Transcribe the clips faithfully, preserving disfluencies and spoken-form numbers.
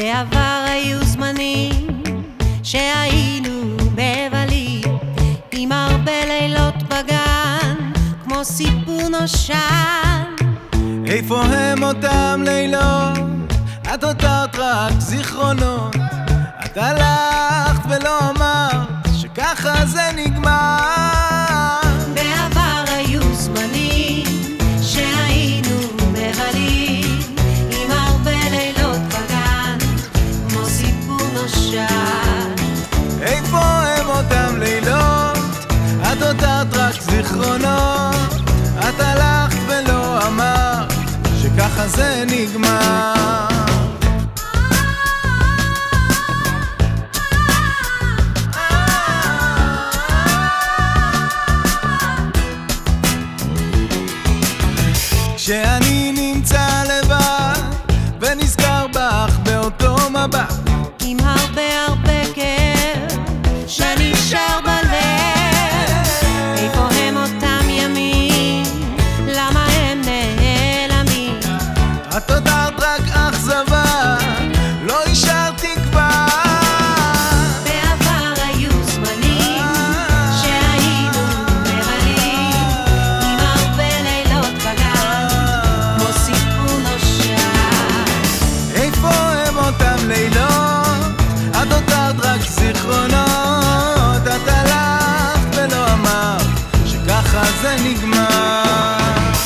בעבר היו זמנים שהיינו מבלים עם הרבה לילות בגן כמו סיפור נושן. איפה הם אותם לילות? את הותרת רק זיכרונות. את הלכת ולא אמרת שככה זה נגמר. בעבר היו זמנים שהיינו מבלים עם הרבה לילות בגן כמו סיפור נושן. איפה הם אותם לילות? את הותרת רק זיכרונות. את הלכת ולא אמרת שככה זה נגמר. כשאני נמצא לבד ונזכר בך באותו מבט עם הרבה הרבה כאב שנשאר בלב. איפה הם אותם ימים? למה הם נעלמים? את הותרת רק אכזבה, לא השארת תקווה. בעבר היו זמנים שהיינו מבלים עם הרבה לילות בגן כמו סיפור נושן. איפה הם אותם לילות? את הותרת רק זיכרונות. את הלכת ולא אמרת שככה זה נגמר.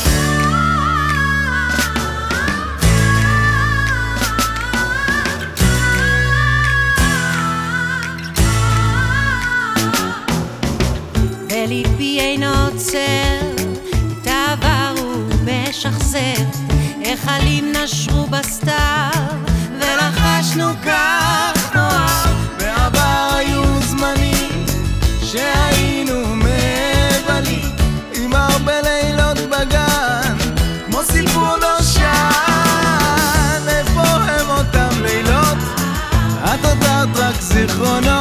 וליבי אינו עוצר, את העבר הוא משחזר. איך עלים נשרו בסתיו ולחשנו כך נוער. בעבר היו זמנים שהיינו מבלים עם הרבה לילות בגן כמו סיפור נושן. איפה הם אותם לילות? את הותרת רק זיכרונות.